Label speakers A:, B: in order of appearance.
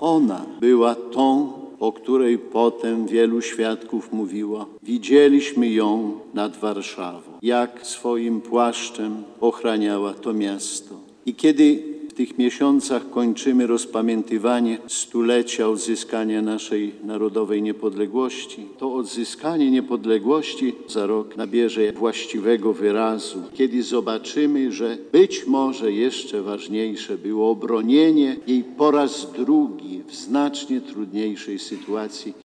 A: ona była tą, o której potem wielu świadków mówiło. Widzieliśmy ją nad Warszawą, jak swoim płaszczem ochraniała to miasto. I kiedy w tych miesiącach kończymy rozpamiętywanie stulecia odzyskania naszej narodowej niepodległości, to odzyskanie niepodległości za rok nabierze właściwego wyrazu, kiedy zobaczymy, że być może jeszcze ważniejsze było obronienie jej po raz drugi w znacznie trudniejszej sytuacji